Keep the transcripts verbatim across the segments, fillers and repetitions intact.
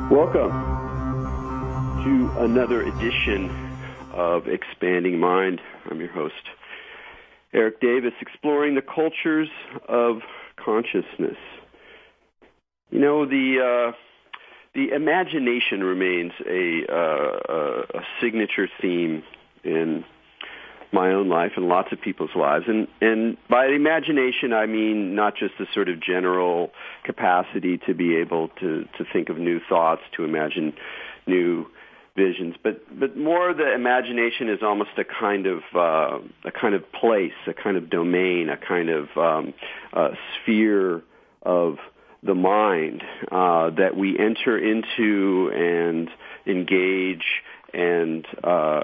Welcome to another edition of Expanding Mind. I'm your host, Eric Davis, exploring the cultures of consciousness. You know, the uh, the imagination remains a, uh, a signature theme in my own life and lots of people's lives. And, and by imagination, I mean not just the sort of general capacity to be able to, to think of new thoughts, to imagine new visions, but, but more the imagination is almost a kind of, uh, a kind of place, a kind of domain, a kind of um, uh, sphere of the mind uh, that we enter into and engage and uh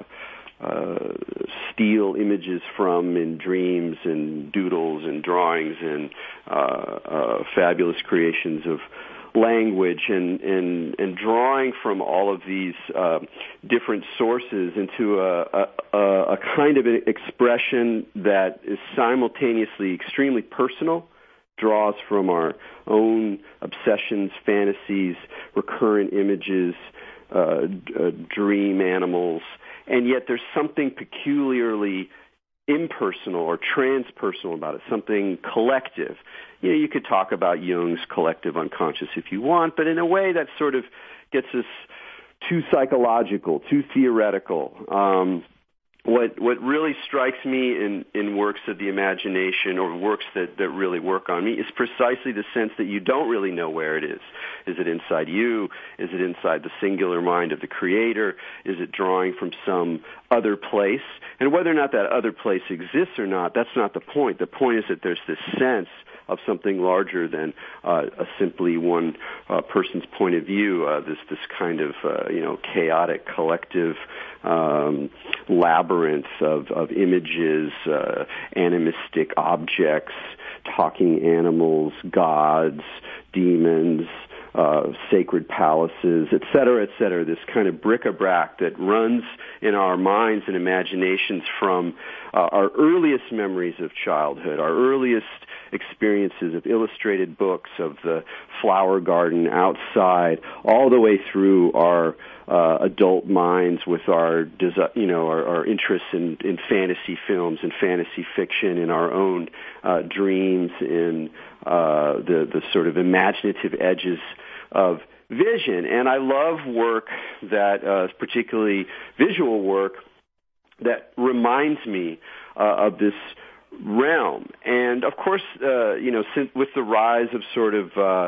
Uh, steal images from in dreams and doodles and drawings and uh, uh, fabulous creations of language and, and, and drawing from all of these uh, different sources into a, a, a kind of an expression that is simultaneously extremely personal, draws from our own obsessions, fantasies, recurrent images, uh, d- uh, dream animals, and yet there's something peculiarly impersonal or transpersonal about it, something collective. You know, you could talk about Jung's collective unconscious if you want, but in a way that sort of gets us too psychological, too theoretical. Um, what what really strikes me in, in works of the imagination or works that, that really work on me is precisely the sense that you don't really know where it is. Is it inside you? Is it inside the singular mind of the creator? Is it drawing from some other place? And whether or not that other place exists or not, that's not the point. The point is that there's this sense of something larger than uh, a simply one uh, person's point of view, uh, this this kind of, uh, you know, chaotic collective um, labyrinth of, of images, uh, animistic objects, talking animals, gods, demons, Uh, sacred palaces, et cetera, et cetera, this kind of bric-a-brac that runs in our minds and imaginations from uh, our earliest memories of childhood, our earliest experiences of illustrated books, of the flower garden outside, all the way through our uh, adult minds with our, desi- you know, our, our interests in, in fantasy films and fantasy fiction, in our own uh, dreams, in uh, the, the sort of imaginative edges of vision. And I love work that, uh, particularly visual work, that reminds me uh, of this realm. And of course, uh, you know, since, with the rise of sort of uh,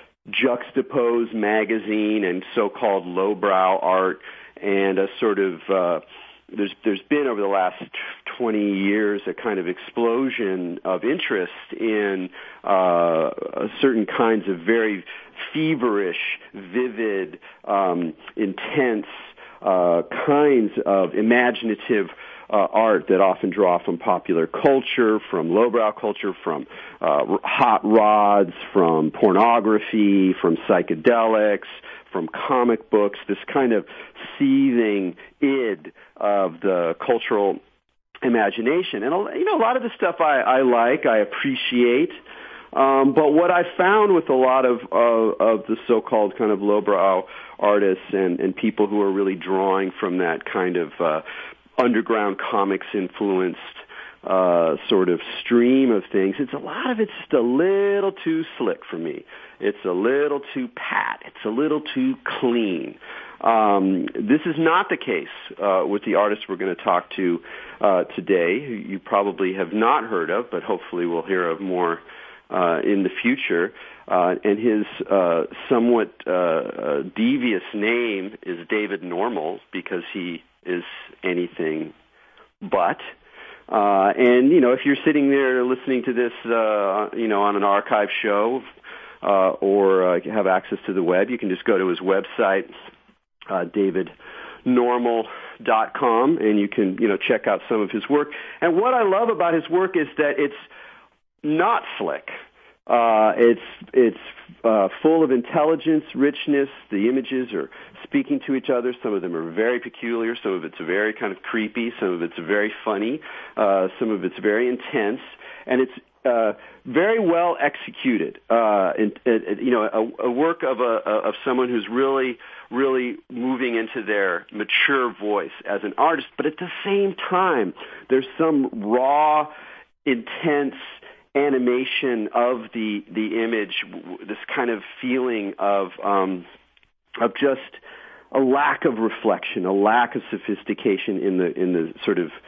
juxtaposed magazine and so-called lowbrow art, and a sort of uh, there's there's been over the last twenty years a kind of explosion of interest in uh, certain kinds of very feverish, vivid, um, intense uh, kinds of imaginative uh, art that often draw from popular culture, from lowbrow culture, from uh, hot rods, from pornography, from psychedelics, from comic books, this kind of seething id of the cultural imagination. And, you know, a lot of the stuff I, I like, I appreciate. Um, but what I found with a lot of, uh, of the so-called kind of lowbrow artists and, and people who are really drawing from that kind of uh, underground comics influenced uh, sort of stream of things, it's a lot of it's just a little too slick for me. It's a little too pat. It's a little too clean. Um, this is not the case uh, with the artist we're going to talk to uh, today, who you probably have not heard of, but hopefully we'll hear of more uh, in the future. Uh, and his uh, somewhat uh, uh, devious name is David Normal, because he is anything but. Uh, and, you know, if you're sitting there listening to this, uh, you know, on an archive show uh, or uh, have access to the web, you can just go to his website, uh, david normal dot com, and you can, you know, check out some of his work. And what I love about his work is that it's not slick. Uh, it's it's uh, full of intelligence, richness. The images are speaking to each other. Some of them are very peculiar. Some of it's very kind of creepy. Some of it's very funny. Uh, some of it's very intense. And it's uh, very well executed. Uh, in, in, you know, a, a work of a of someone who's really, really moving into their mature voice as an artist. But at the same time, there's some raw, intense animation of the the image, this kind of feeling of um, of just a lack of reflection, a lack of sophistication in the in the sort of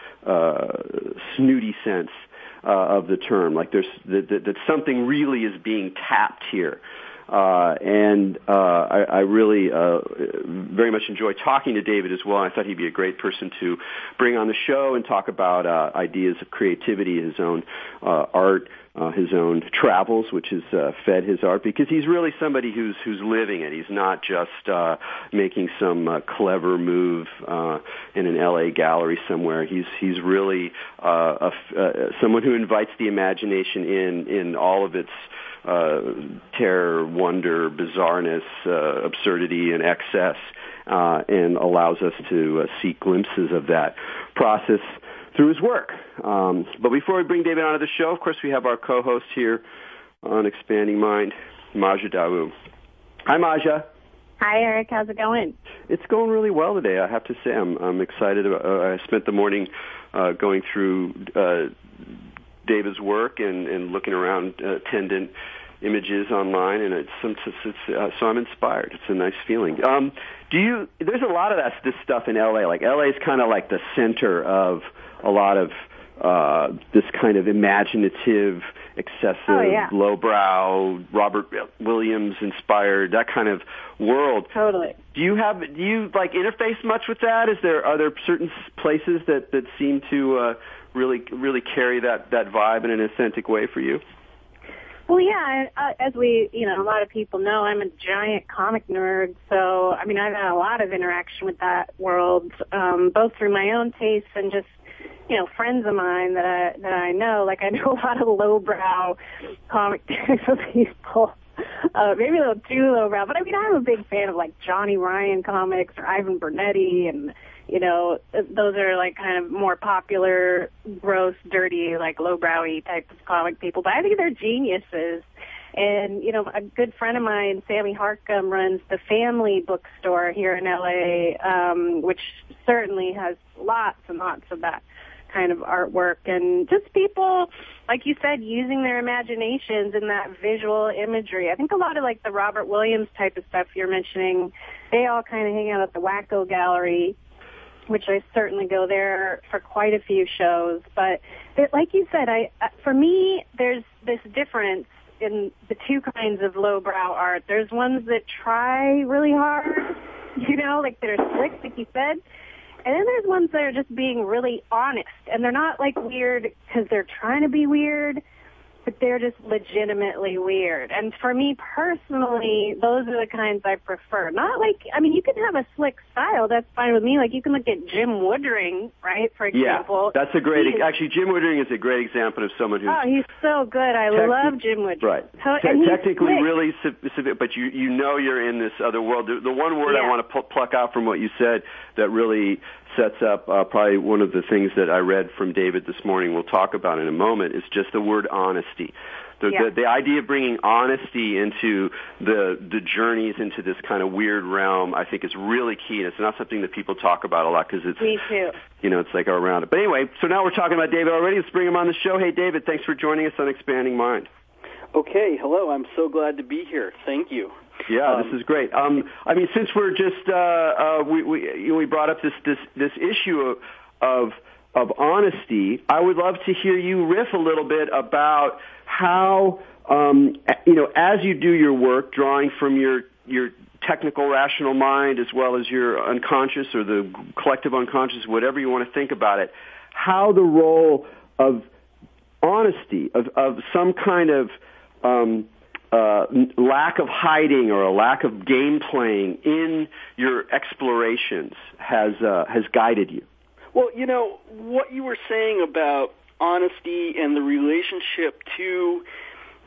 uh, snooty sense uh, of the term. Like there's that, that, that something really is being tapped here. Uh, and uh, I, I really uh, very much enjoy talking to David as well. I thought he'd be a great person to bring on the show and talk about uh, ideas of creativity, his own uh, art, uh, his own travels, which has uh, fed his art, because he's really somebody who's who's living it. He's not just uh, making some uh, clever move uh, in an L A gallery somewhere. He's he's really uh, a, uh, someone who invites the imagination in in all of its Uh, terror, wonder, bizarreness, uh, absurdity, and excess, uh, and allows us to uh, see glimpses of that process through his work. Um, but before we bring David onto the show, of course, we have our co-host here on Expanding Mind, Maja Dawu. Hi, Maja. Hi, Eric. How's it going? It's going really well today. I have to say, I'm, I'm excited. About, uh, I spent the morning uh, going through Uh, David's work and, and looking around uh, attendant images online, and it's, it's, it's uh, so I'm inspired. It's a nice feeling. Um, do you? There's a lot of that, this stuff in L A. Like L A is kind of like the center of a lot of uh, this kind of imaginative, excessive, oh, yeah. lowbrow, Robert Williams inspired, that kind of world. Totally. Do you have? Do you like interface much with that? Is there are there certain places that that seem to uh, really really carry that that vibe in an authentic way for you? Well, yeah, uh, as we, you know, a lot of people know, I'm a giant comic nerd, so, I mean, I've had a lot of interaction with that world, um, both through my own tastes and just, you know, friends of mine that I, that I know. Like, I know a lot of lowbrow comic people, uh, maybe a little too lowbrow, but I mean, I'm a big fan of, like, Johnny Ryan comics or Ivan Bernetti, and, you know, those are like kind of more popular, gross, dirty, like lowbrowy type of comic people. But I think they're geniuses. And, you know, a good friend of mine, Sammy Harcum, runs the Family Bookstore here in L A, um, which certainly has lots and lots of that kind of artwork. And just people, like you said, using their imaginations in that visual imagery. I think a lot of like the Robert Williams type of stuff you're mentioning, they all kind of hang out at the Wacko Gallery, which I certainly go there for quite a few shows. But it, like you said, I for me, there's this difference in the two kinds of lowbrow art. There's ones that try really hard, you know, like that are slick, like you said. And then there's ones that are just being really honest. And they're not like weird because they're trying to be weird, but they're just legitimately weird. And for me personally, those are the kinds I prefer. Not like, I mean, you can have a slick style. That's fine with me. Like, you can look at Jim Woodring, right, for example. Yeah, that's a great, he's, actually, Jim Woodring is a great example of someone who's... Oh, he's so good. I techni- love Jim Woodring. Right. So, Te- technically really, sub- but you, you know you're in this other world. The, the one word yeah. I want to pl- pluck out from what you said that really sets up uh, probably one of the things that I read from David this morning, we'll talk about in a moment, is just the word honesty. The, yeah. the, the idea of bringing honesty into the the journeys into this kind of weird realm, I think, is really key, and it's not something that people talk about a lot because it's, Me too. you know, it's like around it. But anyway, so now we're talking about David already. Let's bring him on the show. Hey, David, thanks for joining us on Expanding Mind. Okay, hello. I'm so glad to be here. Thank you. Yeah, um, this is great. Um, I mean, since we're just uh, uh, we we you know, we brought up this this this issue of, of of honesty, I would love to hear you riff a little bit about how, um, you know, as you do your work, drawing from your your technical rational mind as well as your unconscious or the collective unconscious, whatever you want to think about it, how the role of honesty, of, of some kind of um, uh, lack of hiding or a lack of game playing in your explorations has uh, has guided you. Well, you know, what you were saying about honesty and the relationship to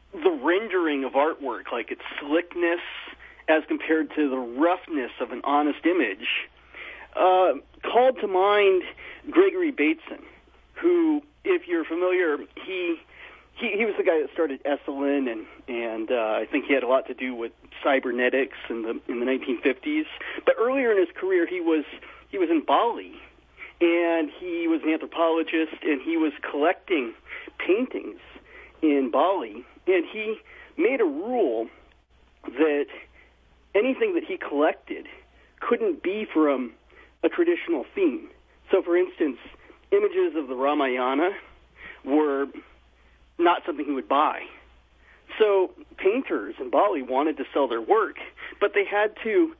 the rendering of artwork, like its slickness as compared to the roughness of an honest image, uh, called to mind Gregory Bateson, who, if you're familiar, he he, he was the guy that started Esalen, and and uh, I think he had a lot to do with cybernetics in the in the nineteen fifties. But earlier in his career, he was he was in Bali, and he was an anthropologist, and he was collecting paintings in Bali, and he made a rule that anything that he collected couldn't be from a traditional theme. So, for instance, images of the Ramayana were not something he would buy. So painters in Bali wanted to sell their work, but they had to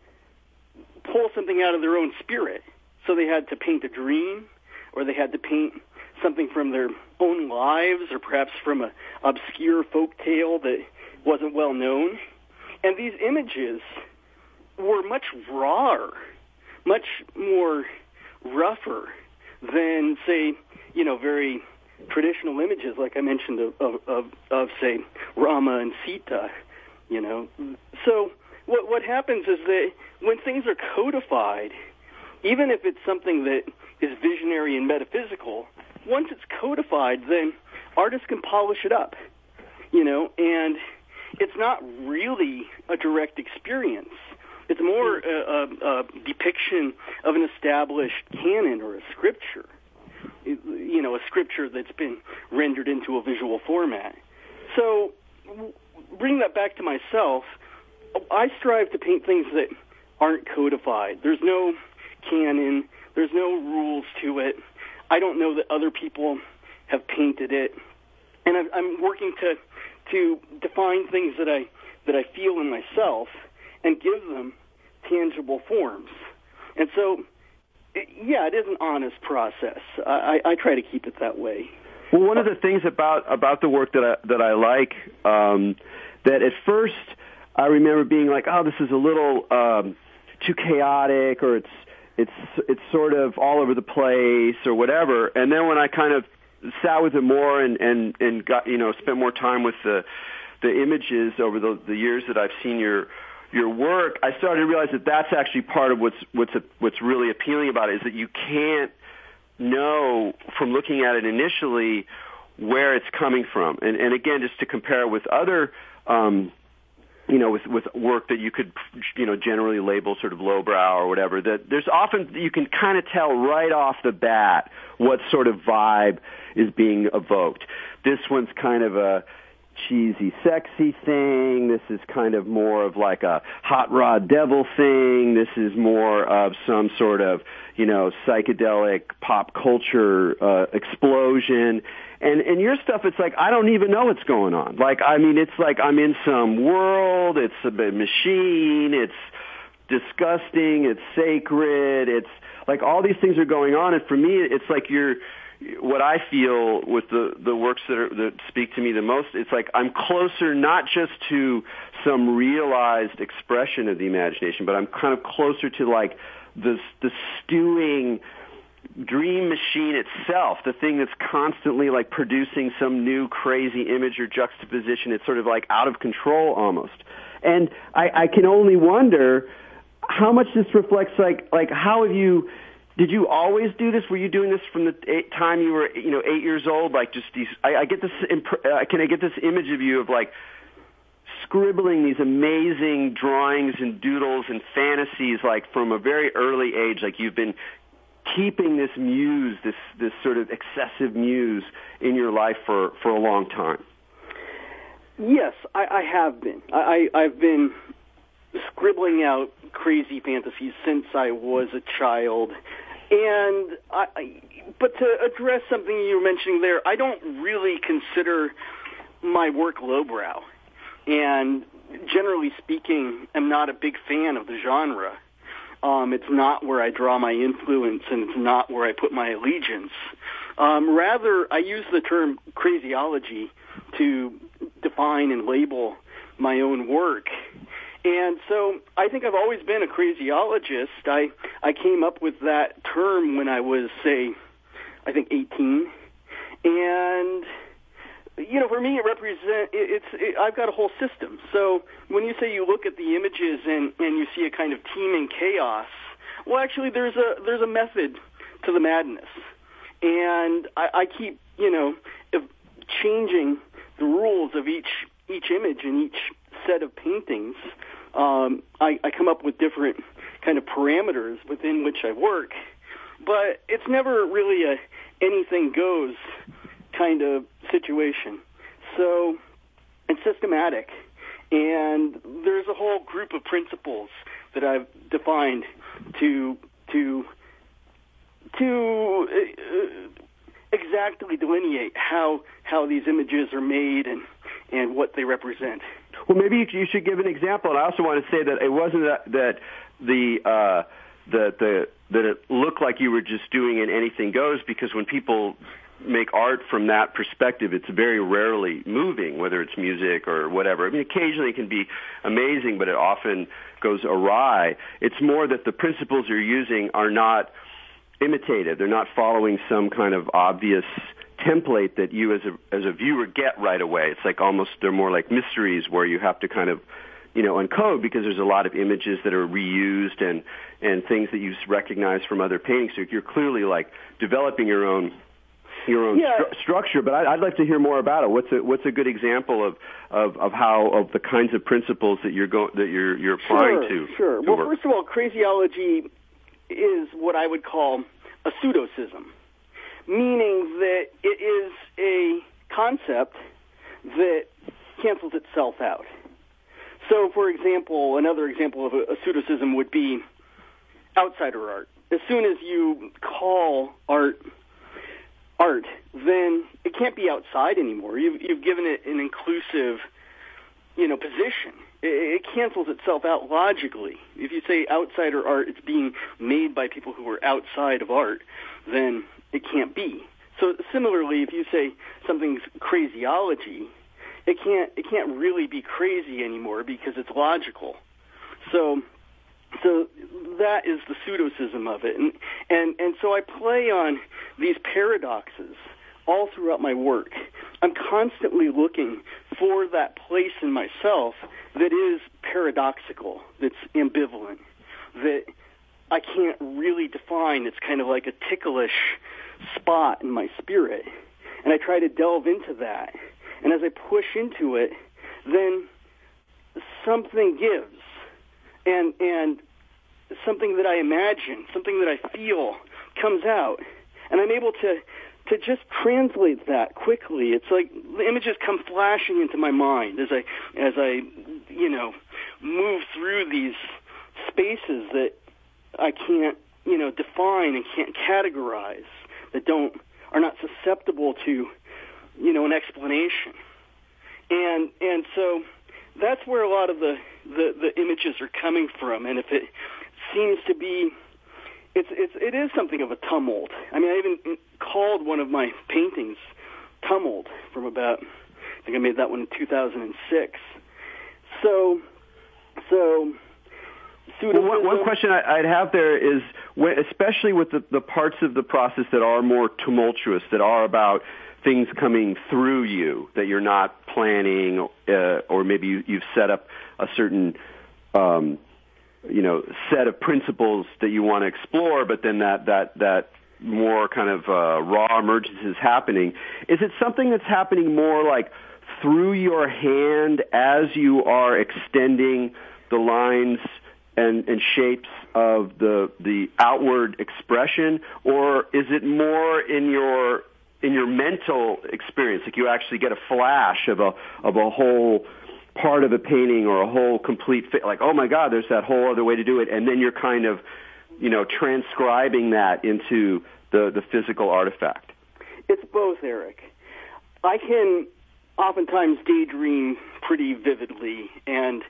pull something out of their own spirit. So they had to paint a dream, or they had to paint something from their own lives, or perhaps from an obscure folk tale that wasn't well known. And these images were much rawer, much more rougher than, say, you know, very traditional images, like I mentioned, of, of, of, of say, Rama and Sita, you know. So what what happens is that when things are codified, even if it's something that is visionary and metaphysical, once it's codified, then artists can polish it up, you know, and it's not really a direct experience. It's more a, a, a depiction of an established canon or a scripture, you know, a scripture that's been rendered into a visual format. So, bring that back to myself, I strive to paint things that aren't codified. There's no canon. There's no rules to it. I don't know that other people have painted it. And I'm working to to define things that I that I feel in myself and give them tangible forms. And so, yeah, it is an honest process. I, I try to keep it that way. Well, one of the things about about the work that I that I like, um, that at first I remember being like, oh, this is a little um, too chaotic, or it's it's it's sort of all over the place, or whatever. And then when I kind of sat with it more and and and got you know spent more time with the the images over the the years that I've seen your your work, I started to realize that that's actually part of what's what's a, what's really appealing about it, is that you can't know from looking at it initially where it's coming from. And, and again, just to compare with other, um, you know, with, with work that you could, you know, generally label sort of lowbrow or whatever, that there's often, you can kind of tell right off the bat what sort of vibe is being evoked. This one's kind of a cheesy, sexy thing. This is kind of more of like a hot rod devil thing. This is more of some sort of, you know, psychedelic pop culture uh, explosion. And and your stuff, it's like, I don't even know what's going on. Like, I mean, it's like I'm in some world. It's a machine. It's disgusting. It's sacred. It's like all these things are going on. And for me, it's like you're, what I feel with the, the works that, are, that speak to me the most, it's like I'm closer not just to some realized expression of the imagination, but I'm kind of closer to like the, the stewing dream machine itself, the thing that's constantly like producing some new crazy image or juxtaposition. It's sort of like out of control almost. And I, I can only wonder how much this reflects, like, like how have you, did you always do this? Were you doing this from the eight, time you were, you know, eight years old? Like, just these, I, I get this, uh, can I get this image of you of like scribbling these amazing drawings and doodles and fantasies, like from a very early age, like you've been keeping this muse, this, this sort of excessive muse in your life for, for a long time? Yes, I, I have been. I, I've been scribbling out crazy fantasies since I was a child. And I, but to address something you were mentioning there, I don't really consider my work lowbrow. And generally speaking, I'm not a big fan of the genre. Um, it's not where I draw my influence, and it's not where I put my allegiance. Um, rather, I use the term craziology to define and label my own work. And so I think I've always been a craziologist. I, I came up with that term when I was, say, I think eighteen. And, you know, for for me, it represent it, it's. It, I've got a whole system. So when you say you look at the images and, and you see a kind of teeming chaos, well, actually, there's a there's a method to the madness, and I, I keep you know changing the rules of each each image and each set of paintings. Um, I, I come up with different kind of parameters within which I work, but it's never really a anything goes kind of situation. So it's systematic, and there's a whole group of principles that I've defined to to to uh, exactly delineate how how these images are made and and what they represent. Well, maybe you should give an example. And I also want to say that it wasn't that, that the uh, the the that it looked like you were just doing an anything goes, because when people make art from that perspective, it's very rarely moving, whether it's music or whatever. I mean, occasionally it can be amazing, but it often goes awry. It's more that the principles you're using are not imitative. They're not following some kind of obvious template that you as a as a viewer get right away. It's like almost, they're more like mysteries where you have to kind of, you know, uncode, because there's a lot of images that are reused and, and things that you recognize from other paintings. So you're clearly like developing your own your own yeah. stru- structure. But I'd, I'd like to hear more about it. What's a what's a good example of, of, of how of the kinds of principles that you're going that you're you're applying sure, to? Sure. To well, work? First of all, craziology is what I would call a pseudosysm, meaning that it is a concept that cancels itself out. So, for example, another example of a, a pseudosysm would be outsider art. As soon as you call art art, then it can't be outside anymore. You've, you've given it an inclusive, you know, position. It, it cancels itself out logically. If you say outsider art, it's being made by people who are outside of art, then it can't be. So similarly, if you say something's craziology, it can't it can't really be crazy anymore because it's logical. So so that is the pseudosysm of it. And and, and so I play on these paradoxes all throughout my work. I'm constantly looking for that place in myself that is paradoxical, that's ambivalent, that I can't really define. It's kind of like a ticklish spot in my spirit. And I try to delve into that. And as I push into it, then something gives. And and something that I imagine, something that I feel comes out. And I'm able to, to just translate that quickly. It's like the images come flashing into my mind as I as I, you know, move through these spaces that I can't, you know, define and can't categorize, that don't are not susceptible to, you know, an explanation. And and so that's where a lot of the, the, the images are coming from. And if it seems to be, it's it's it is something of a tumult. I mean, I even called one of my paintings Tumult from about, I think I made that one in two thousand six. So so. Well, one, one question I, I'd have there is, when, especially with the, the parts of the process that are more tumultuous, that are about things coming through you, that you're not planning, uh, or maybe you, you've set up a certain, um, you know, set of principles that you want to explore, but then that that that more kind of uh, raw emergence is happening. Is it something that's happening more like through your hand as you are extending the lines and, and shapes of the the outward expression, or is it more in your in your mental experience, like you actually get a flash of a of a whole part of a painting or a whole complete fit, like, oh my God, there's that whole other way to do it, and then you're kind of, you know, transcribing that into the the physical artifact? It's both, Eric. I can oftentimes daydream pretty vividly and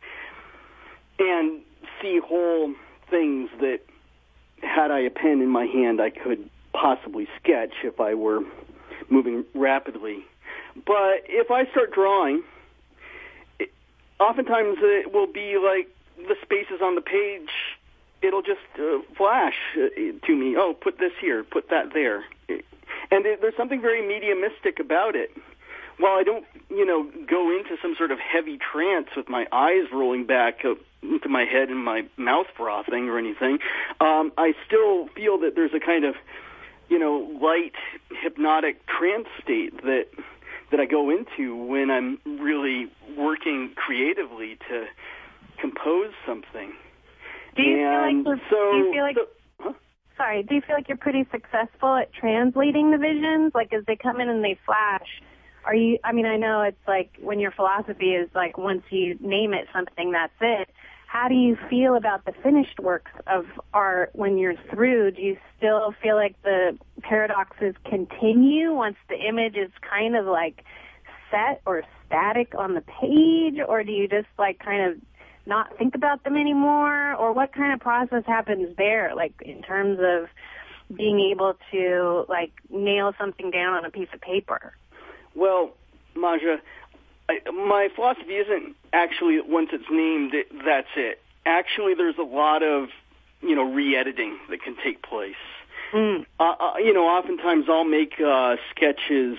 and see whole things that, had I a pen in my hand, I could possibly sketch if I were moving rapidly. But if I start drawing, it, oftentimes it will be like the spaces on the page, it'll just uh, flash uh, to me, oh, put this here, put that there. And it, there's something very mediumistic about it, while I don't, you know, go into some sort of heavy trance with my eyes rolling back into my head and my mouth frothing or anything, um, I still feel that there's a kind of, you know, light hypnotic trance state that that I go into when I'm really working creatively to compose something. Do you and feel like so, do you feel like so, huh? sorry, do you feel like you're pretty successful at translating the visions? Like as they come in and they flash, are you, I mean, I know it's like when your philosophy is like once you name it something, that's it. How do you feel about the finished works of art when you're through? Do you still feel like the paradoxes continue once the image is kind of like set or static on the page? Or do you just like kind of not think about them anymore? Or what kind of process happens there, like in terms of being able to like nail something down on a piece of paper? Well, Maja, I, my philosophy isn't actually once it's named, it, that's it. Actually, there's a lot of, you know, re-editing that can take place. Mm. Uh, uh, you know, oftentimes I'll make uh, sketches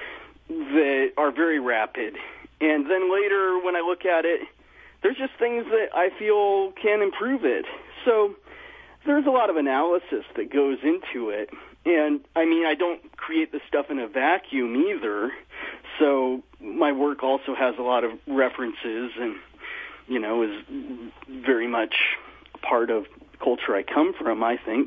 that are very rapid, and then later when I look at it, there's just things that I feel can improve it. So there's a lot of analysis that goes into it. And, I mean, I don't create the stuff in a vacuum either. So my work also has a lot of references and, you know, is very much a part of the culture I come from, I think.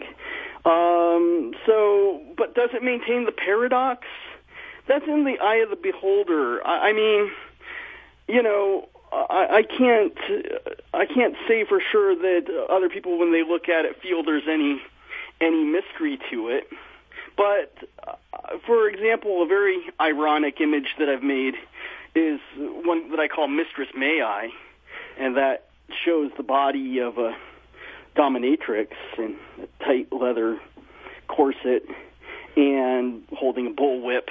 Um, so, but does it maintain the paradox? That's in the eye of the beholder. I, I mean, you know, I, I can't, I can't say for sure that other people, when they look at it, feel there's any, any mystery to it. But, uh, for example, a very ironic image that I've made is one that I call Mistress May I, and that shows the body of a dominatrix in a tight leather corset and holding a bullwhip.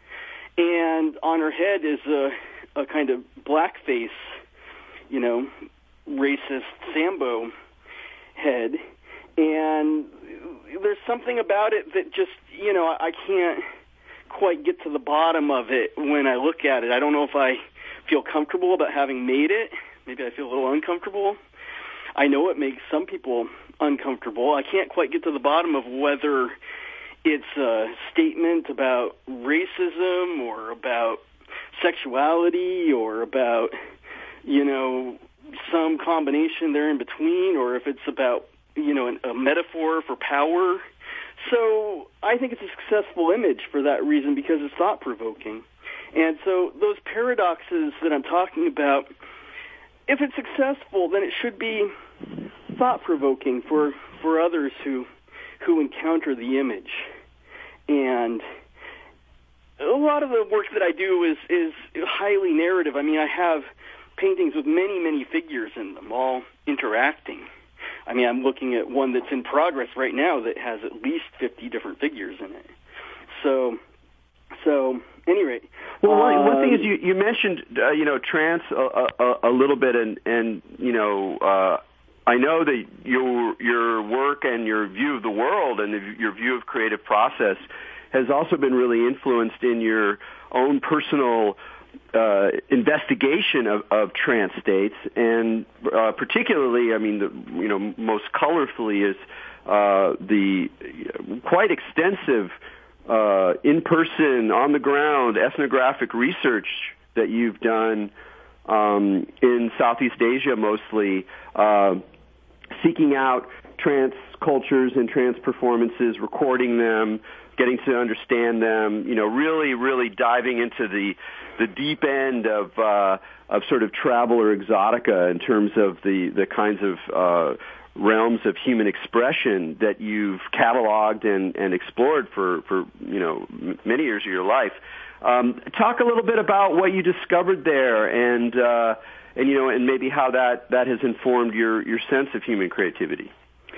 And on her head is a, a kind of blackface, you know, racist Sambo head. And there's something about it that just, you know, I can't quite get to the bottom of it when I look at it. I don't know if I feel comfortable about having made it. Maybe I feel a little uncomfortable. I know it makes some people uncomfortable. I can't quite get to the bottom of whether it's a statement about racism or about sexuality or about, you know, some combination there in between, or if it's about, you know, a metaphor for power. So I think it's a successful image for that reason, because it's thought-provoking. And so those paradoxes that I'm talking about, if it's successful, then it should be thought-provoking for, for others who who encounter the image. And a lot of the work that I do is, is highly narrative. I mean, I have paintings with many, many figures in them, all interacting. I mean, I'm looking at one that's in progress right now that has at least fifty different figures in it. So, so, any rate. Well, one, um, one thing is you, you mentioned, uh, you know, trance a, a, a little bit, and, and you know, uh, I know that your your work and your view of the world and the, your view of creative process has also been really influenced in your own personal Uh, investigation of, of trance states, and uh, particularly, I mean, the, you know, most colorfully is uh, the quite extensive uh, in-person, on-the-ground ethnographic research that you've done um, in Southeast Asia, mostly uh, seeking out trance cultures and trance performances, recording them, getting to understand them, you know, really, really diving into the the deep end of uh, of sort of travel or exotica in terms of the, the kinds of uh, realms of human expression that you've cataloged and, and explored for, for, you know, m- many years of your life. Um, talk a little bit about what you discovered there and, uh, and, you know, and maybe how that, that has informed your, your sense of human creativity.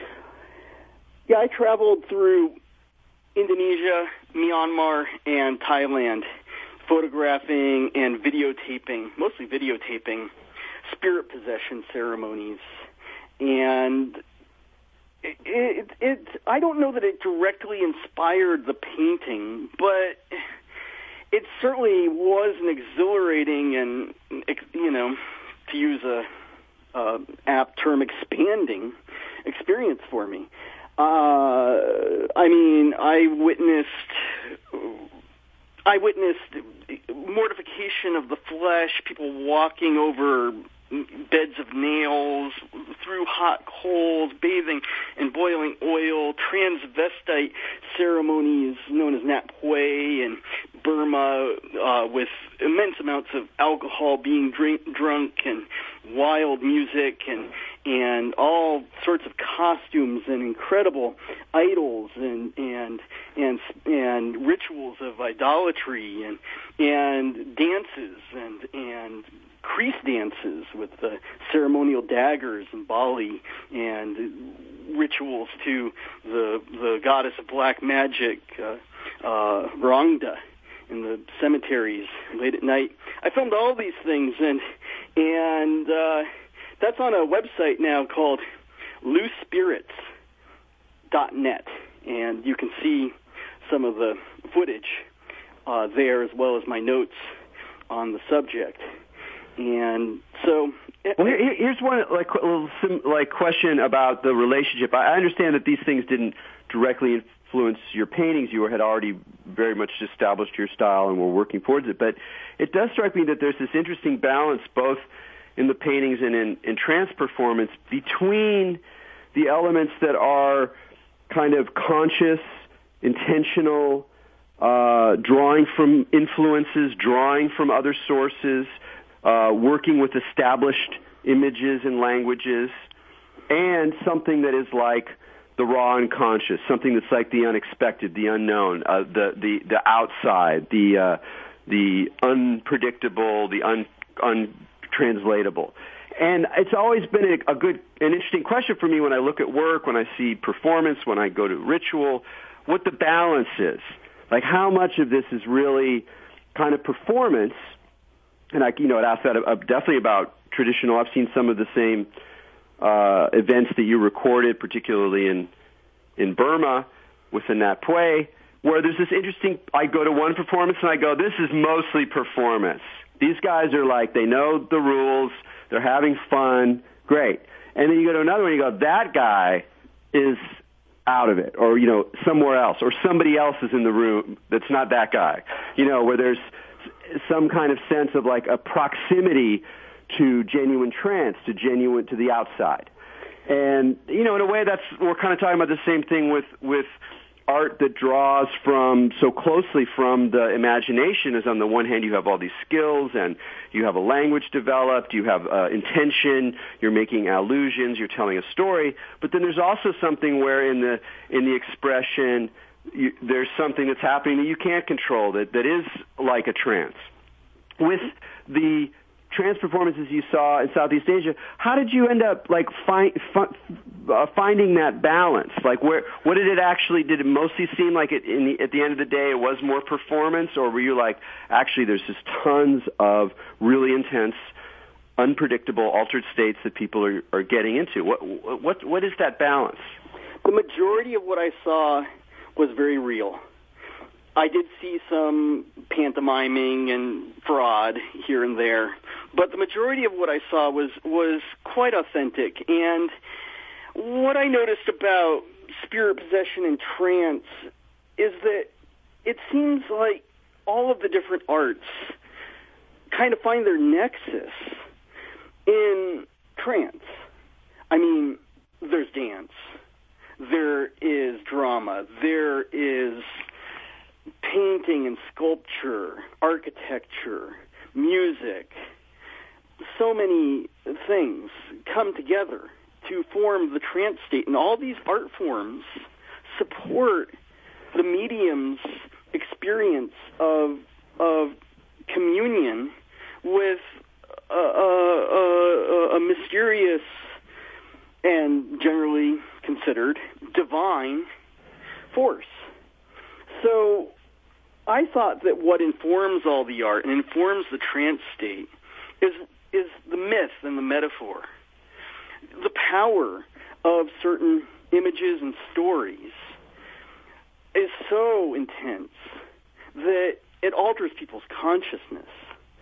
Yeah, I traveled through Indonesia, Myanmar, and Thailand, photographing and videotaping, mostly videotaping, spirit possession ceremonies. And it, it, it, I don't know that it directly inspired the painting, but it certainly was an exhilarating and, you know, to use a, a apt term, expanding experience for me. Uh, I mean, I witnessed, I witnessed mortification of the flesh, people walking over beds of nails, through hot coals, bathing in boiling oil, transvestite ceremonies known as Nat Pui in Burma, uh, with immense amounts of alcohol, being drink, drunk, and wild music, and and all sorts of costumes and incredible idols and and and and rituals of idolatry and and dances and and crease dances with the ceremonial daggers in Bali and rituals to the the goddess of black magic, uh, uh, Rangda, in the cemeteries late at night. I filmed all these things, and and uh, that's on a website now called loose spirits dot net, and you can see some of the footage uh, there, as well as my notes on the subject. And so, well, here, here's one like little sim, like question about the relationship. I understand that these things didn't directly influence your paintings. You had already very much established your style and were working towards it. But it does strike me that there's this interesting balance, both in the paintings and in, in trance performance, between the elements that are kind of conscious, intentional, uh, drawing from influences, drawing from other sources, Uh, working with established images and languages, and something that is like the raw unconscious, something that's like the unexpected, the unknown, uh, the, the, the outside, the, uh, the unpredictable, the un, untranslatable. And it's always been a, a good, an interesting question for me when I look at work, when I see performance, when I go to ritual, what the balance is. Like how much of this is really kind of performance. And I, you know, I'd ask that uh, definitely about traditional. I've seen some of the same uh, events that you recorded, particularly in in Burma with the Nat Pui, where there's this interesting. I go to one performance and I go, "This is mostly performance. These guys are like they know the rules. They're having fun. Great." And then you go to another one, and you go, "That guy is out of it," or you know, somewhere else, or somebody else is in the room that's not that guy. You know, where there's some kind of sense of like a proximity to genuine trance, to genuine, to the outside. And, you know, in a way that's, we're kind of talking about the same thing with, with art that draws from, so closely from the imagination. As on the one hand you have all these skills and you have a language developed, you have uh, intention, you're making allusions, you're telling a story, but then there's also something where in the, in the expression, You, there's something that's happening that you can't control that, that is like a trance. With the trance performances you saw in Southeast Asia, how did you end up like find, fi- uh, finding that balance? Like, where, what did it actually? Did it mostly seem like it in the, at the end of the day it was more performance, or were you like, actually, there's just tons of really intense, unpredictable, altered states that people are, are getting into? What, what, what is that balance? The majority of what I saw was very real. I did see some pantomiming and fraud here and there, but the majority of what I saw was was quite authentic. And what I noticed about spirit possession and trance is that it seems like all of the different arts kind of find their nexus in trance. I mean, there's dance. There is drama, there is painting and sculpture, architecture, music. So many things come together to form the trance state, and all these art forms support the medium's experience of of communion with a, a, a, a mysterious and generally considered divine force. So I thought that what informs all the art and informs the trance state is is the myth and the metaphor, the power of certain images and stories is so intense that it alters people's consciousness.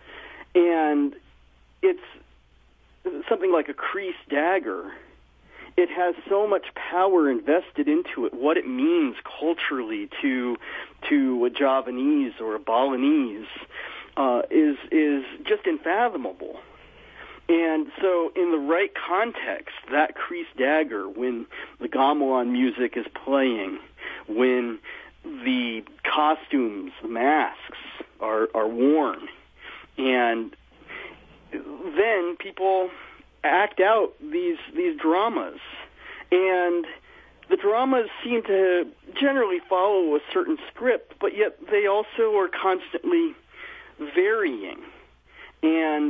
And it's something like a creased dagger. It has so much power invested into it, what it means culturally to to a Javanese or a Balinese uh, is is just unfathomable. And so in the right context, that creased dagger, when the gamelan music is playing, when the costumes, the masks are, are worn, and then people act out these these dramas, and the dramas seem to generally follow a certain script, but yet they also are constantly varying, and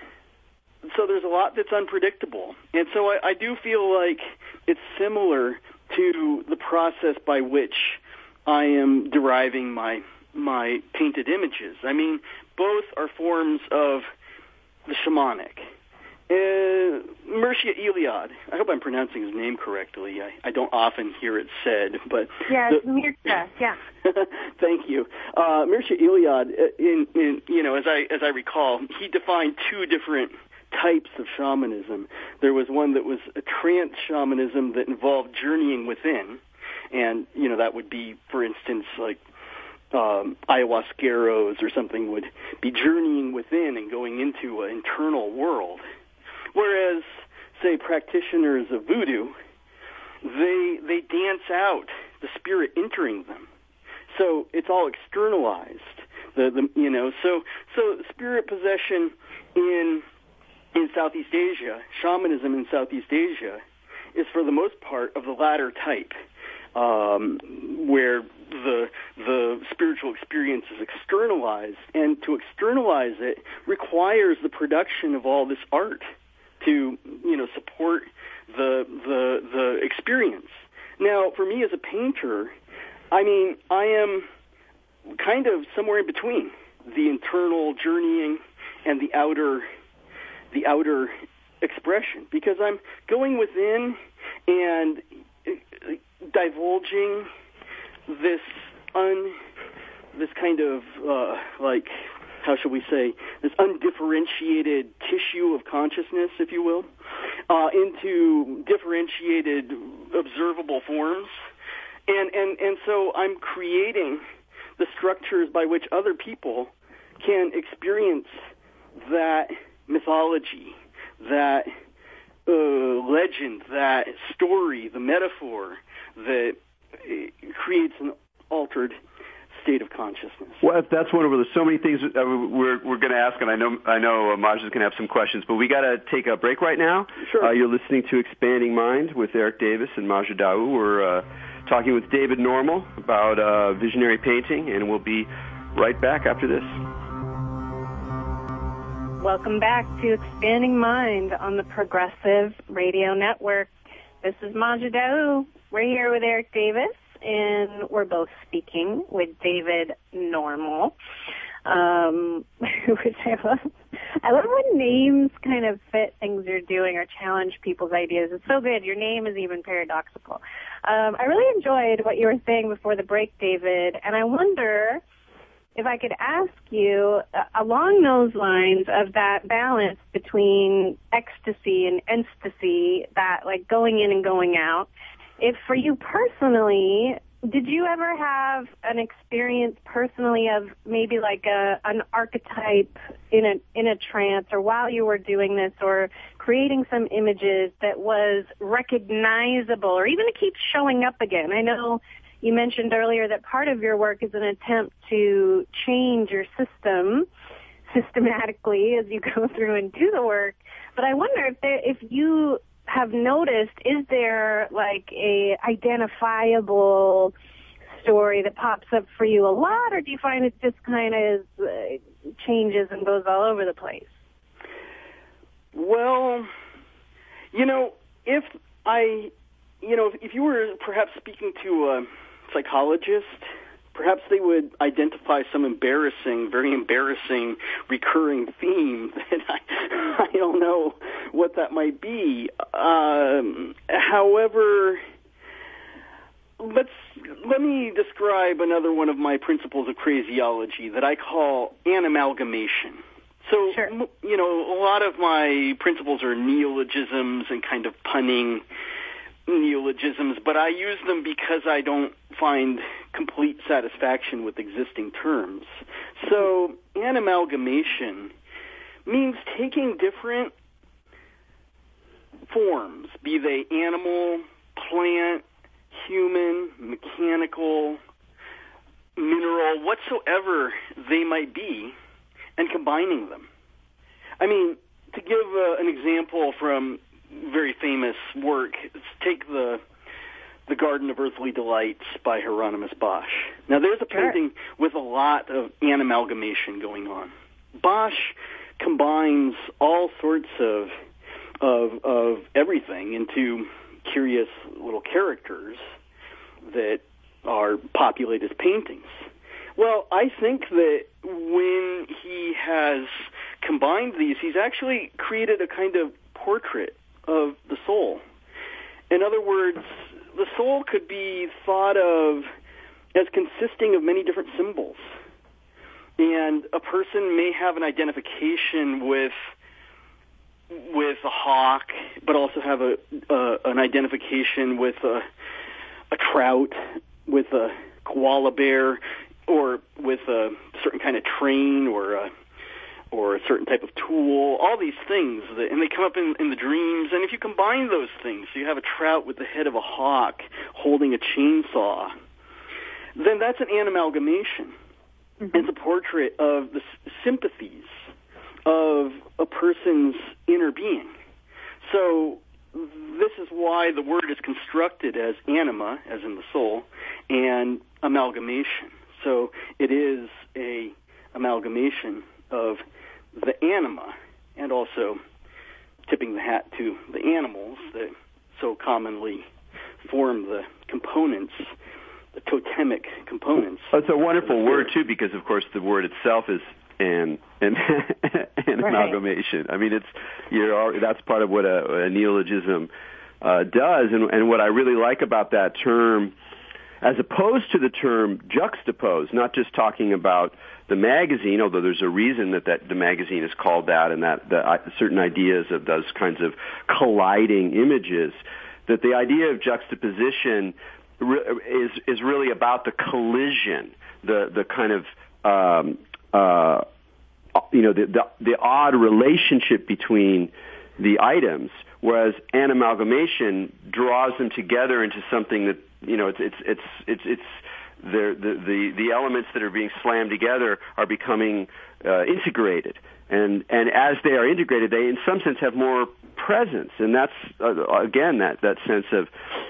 so there's a lot that's unpredictable. And so I, I do feel like it's similar to the process by which I am deriving my my painted images. I mean, both are forms of the shamanic. Uh, Mircea Eliade, I hope I'm pronouncing his name correctly. I, I don't often hear it said, but... Yeah, it's Mircea, yeah. Thank you. Uh, Mircea Eliade, in, in, you know, as I, as I recall, he defined two different types of shamanism. There was one that was a trance shamanism that involved journeying within, and, you know, that would be, for instance, like um, ayahuasqueros or something would be journeying within and going into an internal world. Whereas, say, practitioners of voodoo, they they dance out the spirit entering them. So it's all externalized. The, the you know, so so spirit possession in in Southeast Asia, shamanism in Southeast Asia, is for the most part of the latter type, um, where the the spiritual experience is externalized, and to externalize it requires the production of all this art to, you know, support the the the experience. Now, for me as a painter, I mean, I am kind of somewhere in between the internal journeying and the outer the outer expression, because I'm going within and divulging this un this kind of uh, like, how shall we say, this undifferentiated tissue of consciousness, if you will, uh, into differentiated observable forms. And, and, and so I'm creating the structures by which other people can experience that mythology, that uh, legend, that story, the metaphor that creates an altered state of consciousness. Well, that's wonderful. There's so many things uh, we're we're going to ask, and I know I know uh, Maj is going to have some questions, but we got to take a break right now. Sure. Uh, you're listening to Expanding Mind with Eric Davis and Maja Dawu. We're uh, talking with David Normal about uh, visionary painting, and we'll be right back after this. Welcome back to Expanding Mind on the Progressive Radio Network. This is Maja Dawu. We're here with Eric Davis, and we're both speaking with David Normal, um, which I love. I love when names kind of fit things you're doing or challenge people's ideas. It's so good. Your name is even paradoxical. Um, I really enjoyed what you were saying before the break, David, and I wonder if I could ask you, uh, along those lines of that balance between ecstasy and ecstasy, that like going in and going out, if for you personally, did you ever have an experience personally of maybe like a an archetype in a in a trance, or while you were doing this, or creating some images that was recognizable, or even it keeps showing up again? I know you mentioned earlier that part of your work is an attempt to change your system systematically as you go through and do the work. But I wonder if there, if you have noticed, is there like a identifiable story that pops up for you a lot, or do you find it just kind of uh, changes and goes all over the place? Well, you know, if I, you know, if, if you were perhaps speaking to a psychologist, perhaps they would identify some embarrassing, very embarrassing recurring theme that I, I don't know what that might be. Um, however, let's let me describe another one of my principles of craziology that I call anamalgamation. So, sure. you know, a lot of my principles are neologisms and kind of punning neologisms, but I use them because I don't find complete satisfaction with existing terms. So, anamalgamation means taking different forms, be they animal, plant, human, mechanical, mineral, whatsoever they might be, and combining them. I mean, to give uh, an example from very famous work, take the the Garden of Earthly Delights by Hieronymus Bosch. Now, there's a painting sure. with a lot of anamalgamation going on. Bosch combines all sorts of of of everything into curious little characters that are populate his paintings. Well, I think that when he has combined these, he's actually created a kind of portrait of the soul. In other words, the soul could be thought of as consisting of many different symbols. And a person may have an identification with with a hawk, but also have a uh, an identification with a, a trout, with a koala bear, or with a certain kind of train, or a or a certain type of tool. All these things, that, and they come up in, in the dreams. And if you combine those things, so you have a trout with the head of a hawk holding a chainsaw, then that's an anamalgamation. Mm-hmm. It's a portrait of the sympathies of a person's inner being. So this is why the word is constructed as anima, as in the soul, and amalgamation. So it is a amalgamation of the anima, and also tipping the hat to the animals that so commonly form the components, the totemic components. Oh, it's a wonderful word, too, because, of course, the word itself is an, an, an right. amalgamation. I mean, it's you're that's part of what a, a neologism uh, does, and, and what I really like about that term, as opposed to the term juxtapose, not just talking about the magazine, although there's a reason that, that the magazine is called that, and that the, uh, certain ideas of those kinds of colliding images, that the idea of juxtaposition re- is is really about the collision, the the kind of um, uh, you know the, the the odd relationship between the items, whereas anamalgamation draws them together into something that you know it's it's it's it's it's the the the elements that are being slammed together are becoming uh, integrated, and and as they are integrated, they in some sense have more presence, and that's uh, again that that sense of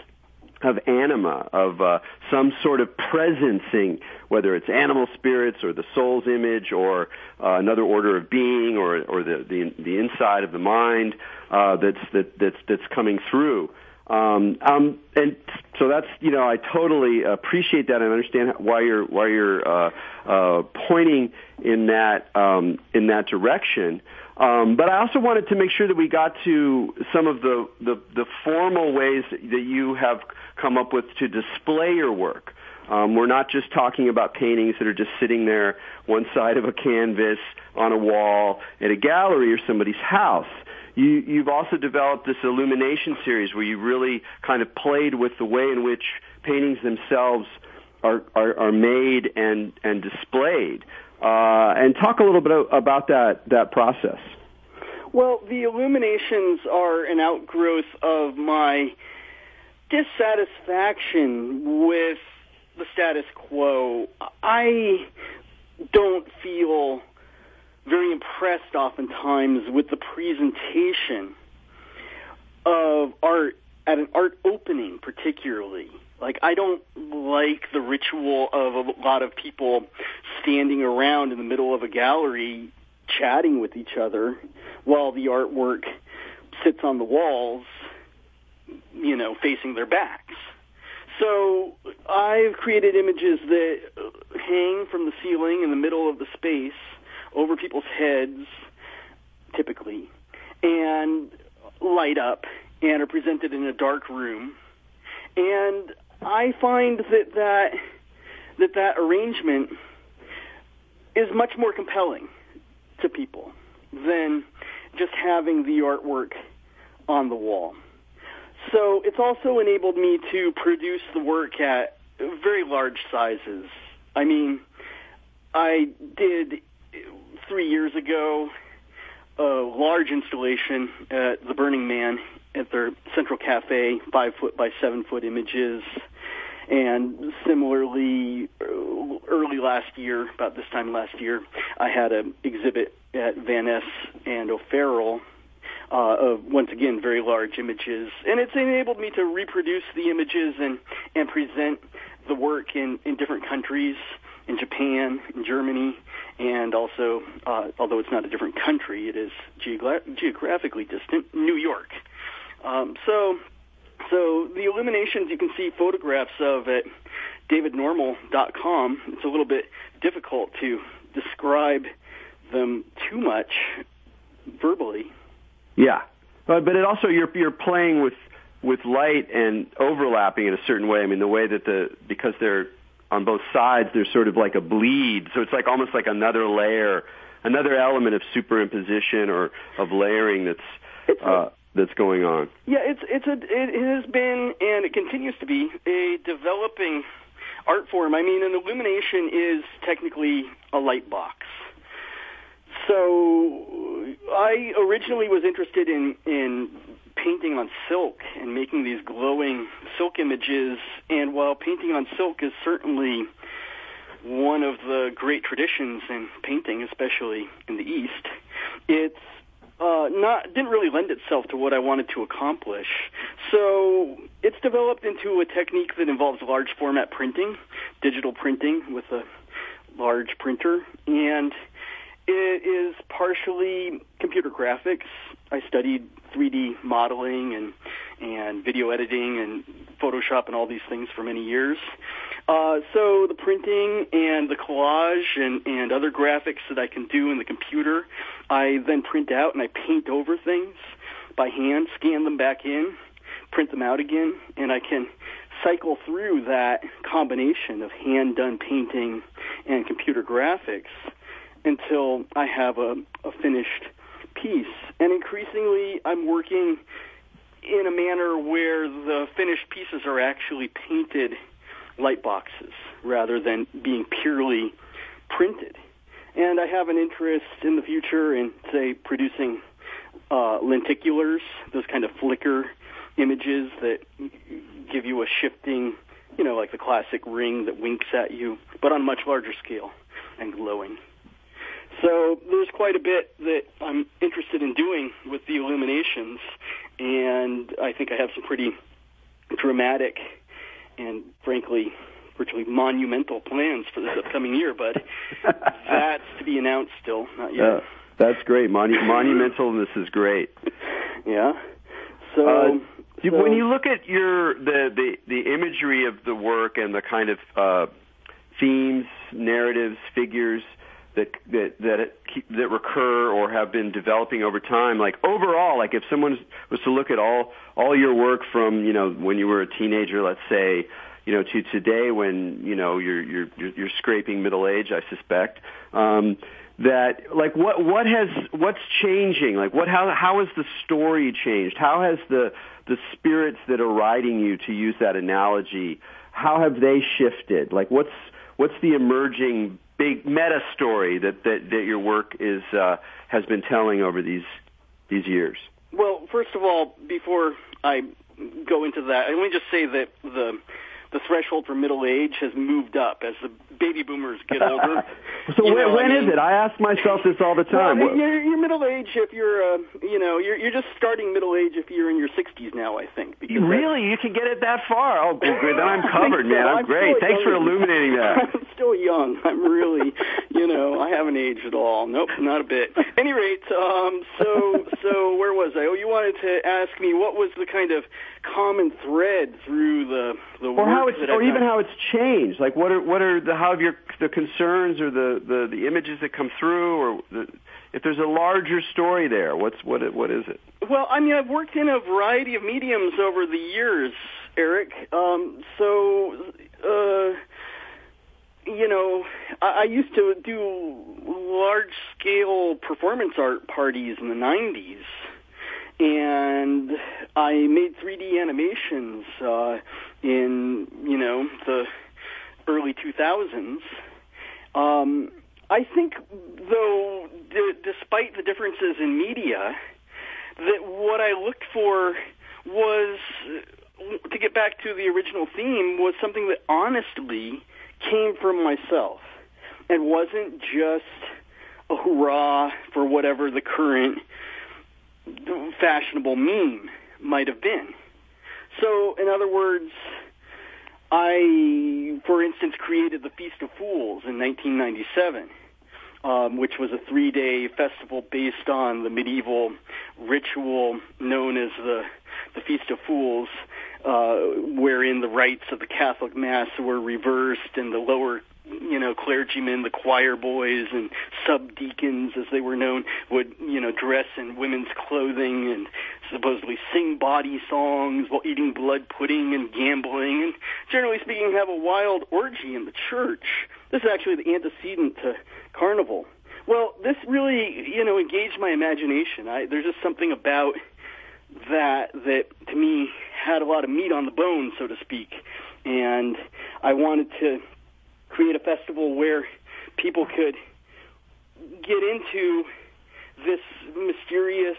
of anima, of uh, some sort of presencing, whether it's animal spirits or the soul's image or uh, another order of being or or the the, the inside of the mind uh, that's that that's that's coming through. Um, um, and so that's, you know, I totally appreciate that and understand why you're, why you're, uh, uh, pointing in that, um, in that direction. Um, but I also wanted to make sure that we got to some of the, the, the formal ways that you have come up with to display your work. Um, we're not just talking about paintings that are just sitting there one side of a canvas on a wall at a gallery or somebody's house. You, you've also developed this illumination series where you really kind of played with the way in which paintings themselves are, are, are made and, and displayed. Uh, and talk a little bit about that, that process. Well, the illuminations are an outgrowth of my dissatisfaction with the status quo. I don't feel very impressed oftentimes with the presentation of art at an art opening particularly. Like, I don't like the ritual of a lot of people standing around in the middle of a gallery chatting with each other while the artwork sits on the walls, you know, facing their backs. So I've created images that hang from the ceiling in the middle of the space over people's heads, typically, and light up and are presented in a dark room. And I find that that, that that arrangement is much more compelling to people than just having the artwork on the wall. So it's also enabled me to produce the work at very large sizes. I mean, I did three years ago a large installation at the Burning Man at their Central Cafe, five foot by seven foot images. And similarly, early last year, about this time last year, I had an exhibit at Van Ness and O'Farrell uh, of, once again, very large images. And it's enabled me to reproduce the images and, and present the work in, in different countries, in Japan, in Germany, and also, uh, although it's not a different country, it is geogra- geographically distant, New York. Um, so... So the illuminations you can see photographs of at david normal dot com. It's a little bit difficult to describe them too much verbally. Yeah, but but it also you're you're playing with with light and overlapping in a certain way. I mean, the way that the because they're on both sides, there's sort of like a bleed. So it's like almost like another layer, another element of superimposition or of layering that's. Uh, that's going on. Yeah, it's it's a it has been and it continues to be a developing art form. I mean, an illumination is technically a light box. So I originally was interested in in painting on silk and making these glowing silk images. And while painting on silk is certainly one of the great traditions in painting, especially in the East, it's Uh, not didn't really lend itself to what I wanted to accomplish. So it's developed into a technique that involves large format printing, digital printing with a large printer, and it is partially computer graphics. I studied three D modeling and and video editing and Photoshop and all these things for many years. Uh, so the printing and the collage and, and other graphics that I can do in the computer, I then print out and I paint over things by hand, scan them back in, print them out again, and I can cycle through that combination of hand-done painting and computer graphics until I have a, a finished piece. And increasingly, I'm working in a manner where the finished pieces are actually painted light boxes rather than being purely printed. And I have an interest in the future in, say, producing uh, lenticulars, those kind of flicker images that give you a shifting, you know, like the classic ring that winks at you, but on much larger scale and glowing. So there's quite a bit that I'm interested in doing with the illuminations, and I think I have some pretty dramatic and, frankly, virtually monumental plans for this upcoming year, but that's to be announced still, not yet. Uh, that's great. Monu- monumentalness is great. Yeah. So, uh, so when you look at your the, the, the imagery of the work and the kind of uh, themes, narratives, figures that that that that recur or have been developing over time, like overall, like if someone was to look at all all your work from, you know, when you were a teenager, let's say, you know, to today when, you know, you're you're you're scraping middle age, I suspect, um, that like what what has what's changing? Like what how how has the story changed? How has the the spirits that are riding you, to use that analogy, how have they shifted? Like what's what's the emerging big meta story that, that, that your work is uh, has been telling over these these years? Well, first of all, before I go into that, let me just say that the the threshold for middle age has moved up as the baby boomers get older. So when, know, when I mean, is it? I ask myself this all the time. Well, you're, you're middle age if you're, uh, you know, you're you're just starting middle age if you're in your sixties now, I think. Because really? You can get it that far? Oh, good. Then I'm covered, man. I'm, I'm great. Thanks for illuminating that. I'm still young. I'm really You know, I haven't aged at all. Nope, not a bit. At any rate, um, so so where was I? Oh, you wanted to ask me what was the kind of common thread through the the or work how it's, that or I've even done. how it's changed. Like, what are what are the how have your the concerns or the, the, the images that come through, or the, if there's a larger story there, what's what what is it? Well, I mean, I've worked in a variety of mediums over the years, Eric. Um, so. Uh, You know, I, I used to do large-scale performance art parties in the nineties, and I made three D animations uh, in, you know, the early two thousands. Um, I think, though, d- despite the differences in media, that what I looked for was, to get back to the original theme, was something that honestly came from myself and wasn't just a hurrah for whatever the current fashionable meme might have been. So, in other words, I, for instance, created the Feast of Fools in nineteen ninety-seven, um, which was a three-day festival based on the medieval ritual known as the, the Feast of Fools, Uh, wherein the rites of the Catholic Mass were reversed, and the lower, you know, clergymen, the choir boys and subdeacons, as they were known, would, you know, dress in women's clothing and supposedly sing bawdy songs while eating blood pudding and gambling, and generally speaking, have a wild orgy in the church. This is actually the antecedent to Carnival. Well, this really, you know, engaged my imagination. I, there's just something about that that to me had a lot of meat on the bone, so to speak, and I wanted to create a festival where people could get into this mysterious,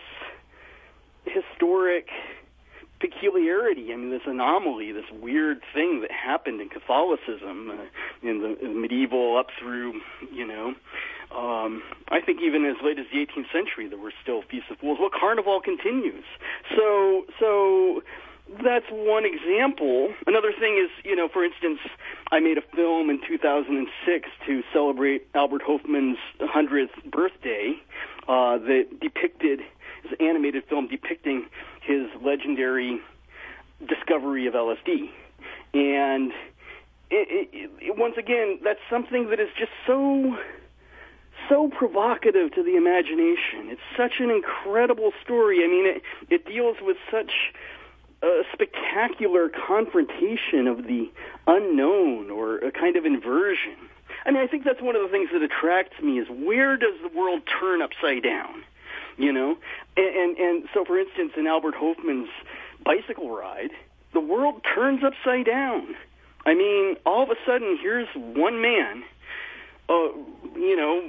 historic peculiarity. I mean, this anomaly, this weird thing that happened in Catholicism, uh, in the in medieval up through, you know, Um, I think even as late as the eighteenth century, there were still Feasts of Fools. Well, Carnival continues. So, so that's one example. Another thing is, you know, for instance, I made a film in two thousand six to celebrate Albert Hofmann's hundredth birthday uh, that depicted, is an animated film depicting his legendary discovery of L S D. And it, it, it, once again, that's something that is just so... so provocative to the imagination. It's such an incredible story. I mean, it, it deals with such a spectacular confrontation of the unknown, or a kind of inversion. I mean, I think that's one of the things that attracts me, is where does the world turn upside down? You know? And, and, and so, for instance, in Albert Hofmann's bicycle ride, the world turns upside down. I mean, all of a sudden, here's one man Uh, you know,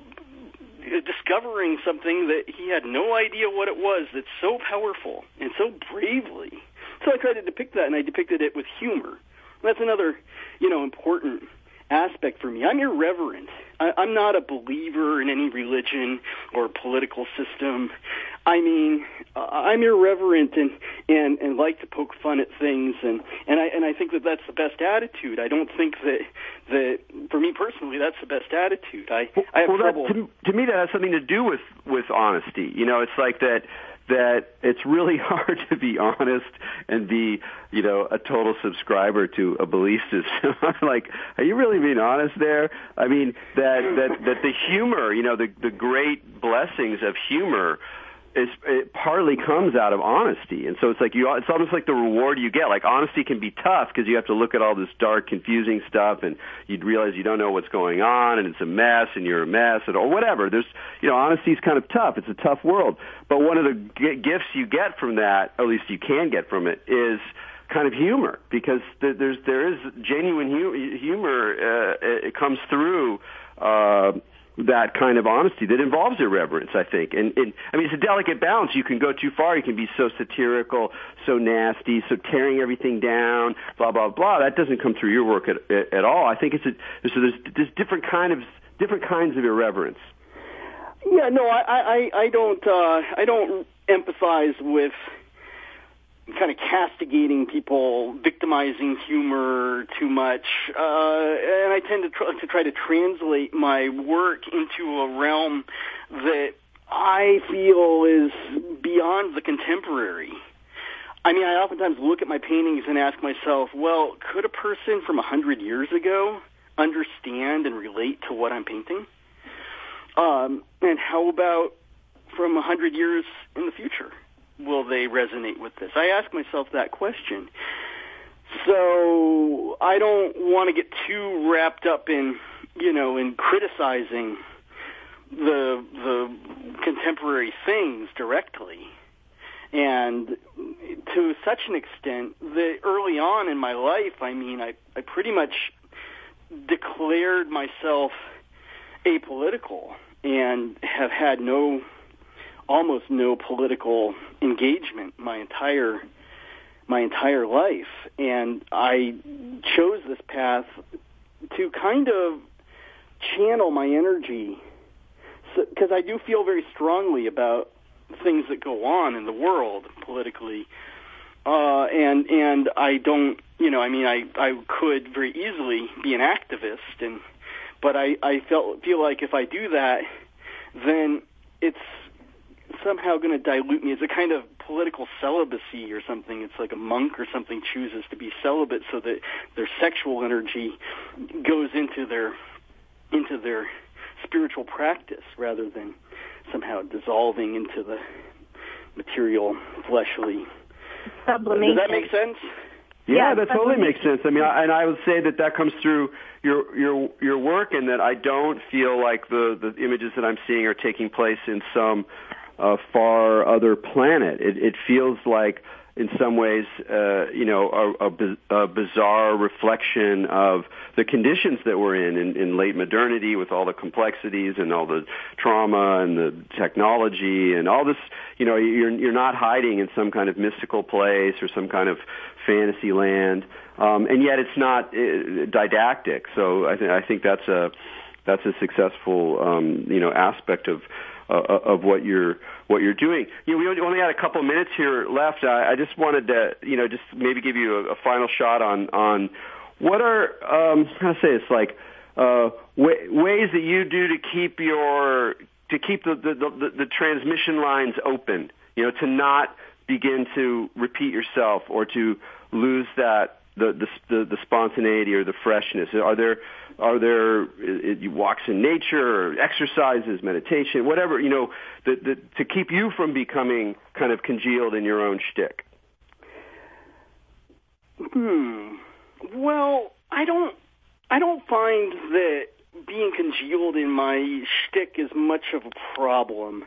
discovering something that he had no idea what it was, that's so powerful and so bravely. So I tried to depict that, and I depicted it with humor. That's another, you know, important aspect for me. I'm irreverent. I, I'm not a believer in any religion or political system. I mean, uh, I'm irreverent and, and, and like to poke fun at things, and, and I and I think that that's the best attitude. I don't think that that for me personally, that's the best attitude. I I have well, trouble. That, to, to me, that has something to do with with honesty. You know, it's like that. that it's really hard to be honest and be, you know, a total subscriber to a belief system. I'm like, are you really being honest there? I mean, that, that, that the humor, you know, the, the great blessings of humor is, it partly comes out of honesty. And so it's like you, it's almost like the reward you get. Like, honesty can be tough because you have to look at all this dark, confusing stuff, and you'd realize you don't know what's going on, and it's a mess, and you're a mess, and, or whatever. There's, you know, honesty is kind of tough. It's a tough world. But one of the g- gifts you get from that, or at least you can get from it, is kind of humor, because th- there's there is genuine hu- humor. Uh, it comes through. Uh, that kind of honesty that involves irreverence, I think. And, and I mean, it's a delicate balance. You can go too far. You can be so satirical, so nasty, so tearing everything down, blah, blah, blah. That doesn't come through your work at, at, at all. I think it's a, so there's, there's different kind of, different kinds of irreverence. Yeah, no, I, I, I don't, uh, I don't empathize with kind of castigating people, victimizing humor too much, uh, and I tend to try, to try to translate my work into a realm that I feel is beyond the contemporary. I mean, I oftentimes look at my paintings and ask myself, well, could a person from a hundred years ago understand and relate to what I'm painting? Um, and how about from a hundred years in the future? Will they resonate with this? I ask myself that question. So I don't want to get too wrapped up in, you know, in criticizing the the contemporary things directly. And to such an extent that early on in my life, I mean, I, I pretty much declared myself apolitical and have had no, almost no political engagement my entire, my entire life. And I chose this path to kind of channel my energy, because so, I do feel very strongly about things that go on in the world politically, uh, and and I don't, you know, I mean, I, I could very easily be an activist, and but I, I felt feel like if I do that, then it's somehow going to dilute me. It's a kind of political celibacy or something. It's like a monk or something chooses to be celibate so that their sexual energy goes into their into their spiritual practice rather than somehow dissolving into the material, fleshly. Sublimation. Does that make sense? Yeah, yeah that totally makes sense. I mean, I, and I would say that that comes through your your your work, and that I don't feel like the the images that I'm seeing are taking place in some uh, far other planet. It, it feels like, in some ways, uh, you know, a, a, a bizarre reflection of the conditions that we're in, in in late modernity, with all the complexities and all the trauma and the technology and all this. You know, you're you're not hiding in some kind of mystical place or some kind of fantasy land, um, and yet it's not uh, didactic. So I think I think that's a that's a successful um, you know aspect of. Uh, of what you're what you're doing. You know, we only got a couple of minutes here left. I, I just wanted to, you know, just maybe give you a, a final shot on on what are um, how to say it's like uh, w- ways that you do to keep your to keep the the, the the transmission lines open. You know, to not begin to repeat yourself or to lose that. The, the the spontaneity or the freshness. Are there are there it, walks in nature, or exercises, meditation, whatever, you know, the, the, to keep you from becoming kind of congealed in your own shtick? Hmm. Well, I don't I don't find that being congealed in my shtick is much of a problem.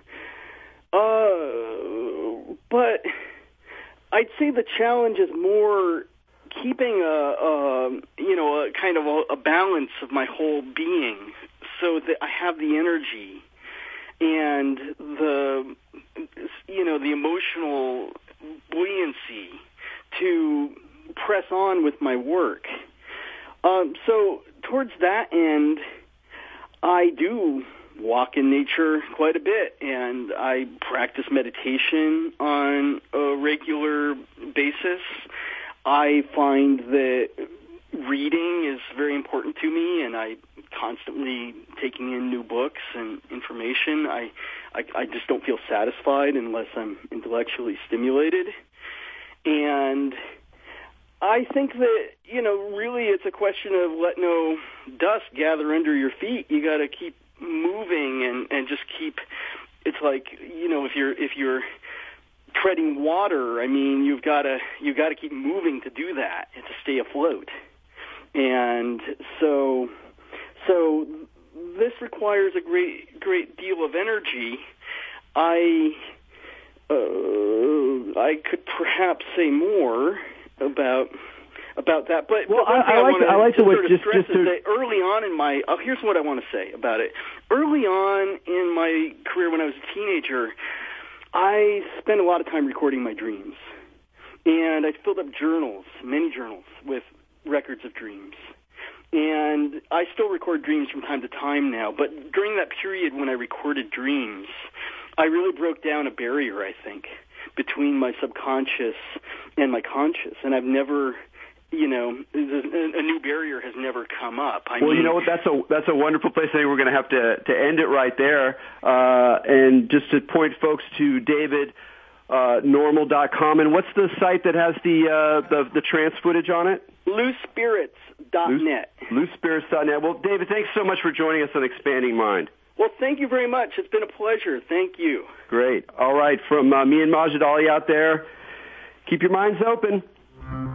Uh, but I'd say the challenge is more keeping a, a you know a kind of a, a balance of my whole being, so that I have the energy and the you know the emotional buoyancy to press on with my work. Um, so towards that end, I do walk in nature quite a bit, and I practice meditation on a regular basis. I find that reading is very important to me, and I constantly taking in new books and information. I, I, I just don't feel satisfied unless I'm intellectually stimulated. And I think that, you know, really it's a question of let no dust gather under your feet. You got to keep moving and, and just keep, it's like, you know, if you're, if you're, treading water, I mean, you've got to you've got to keep moving to do that and to stay afloat. And so, so this requires a great great deal of energy. I uh, I could perhaps say more about about that, but well, but one I, thing I, I, like want to, I like to sort of just, stress just to... is that early on in my oh, here's what I want to say about it. Early on in my career, when I was a teenager, I spent a lot of time recording my dreams, and I filled up journals, many journals, with records of dreams. And I still record dreams from time to time now, but during that period when I recorded dreams, I really broke down a barrier, I think, between my subconscious and my conscience, and I've never, you know, a new barrier has never come up. I well, mean, you know what? That's a that's a wonderful place. I think we're going to have to to end it right there. Uh, and just to point folks to David uh, Normal dot com, and what's the site that has the uh, the the trance footage on it? Loose Spirits dot net. Loose Spirits dot net. Well, David, thanks so much for joining us on Expanding Mind. Well, thank you very much. It's been a pleasure. Thank you. Great. All right, from uh, me and Majid Ali out there, keep your minds open.